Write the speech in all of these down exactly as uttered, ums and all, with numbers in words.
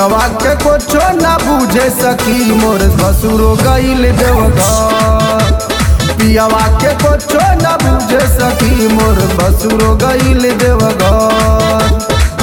पियावा के कुछो ना बुझे सखी मोर ससुरो गइल देवघर। पियावा के कुछो ना बुझे सखी मोर ससुरो गइल देवघर।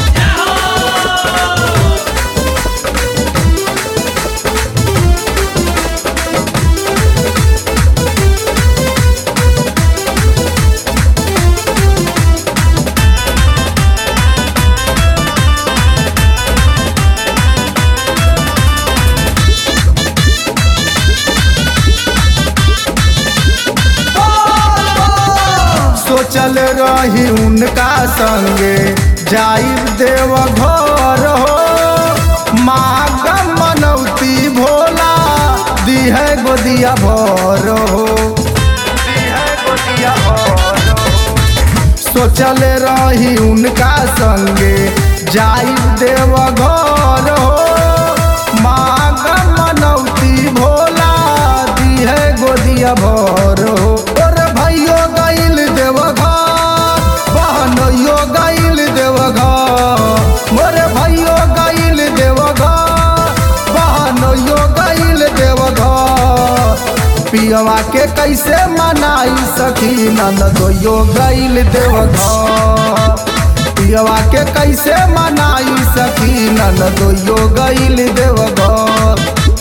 सोचल रही उनका संगे जाइब देवघर हो। माँ मनौती भोला दिहे गोदिया भर हो। सोचल रही उनका संगे जाइब देवघर हो। माँ मनौती भोला दिहे गोदिया भर हो। और भैयो गइल देवघर, बहनोइयो गइल देवघर। मोरे भैयो गइल देवघर, बहनोइयो गइल देवघर। पियवा के कैसे मनाई सखी ननदोइयो गइल देवघर। पियवा के कैसे मनाई सखी ननदोइयो गइल देवघर।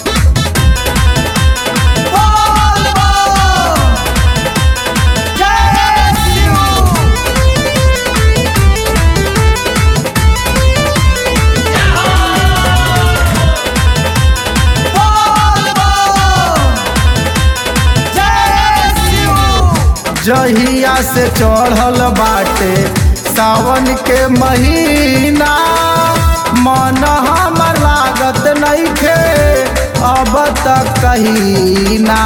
जहिया से चढ़ल बाटे सावन के महीना, मन हमर लागत नइखे अब तक कहीं ना।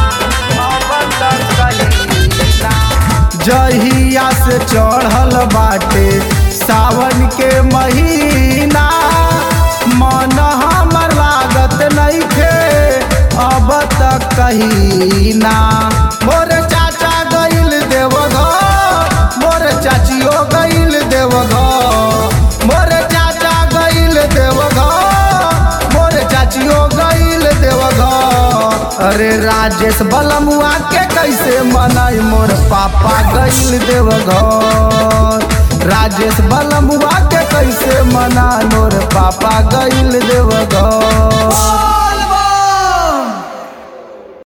जहिया से चढ़ल बाटे सावन के महीना, मन हमर लागत नइखे अब तक कहीं ना। मोर चाचा गइल देवघर, मोर चाचियो गइल देवघर। मोर चाचा गइल देवघर, मोर चाचियो गइल देवघर। अरे राजेश बलमुआ के कैसे मनाई मोर पापा गइल देवघर। राजेश बलमुआ के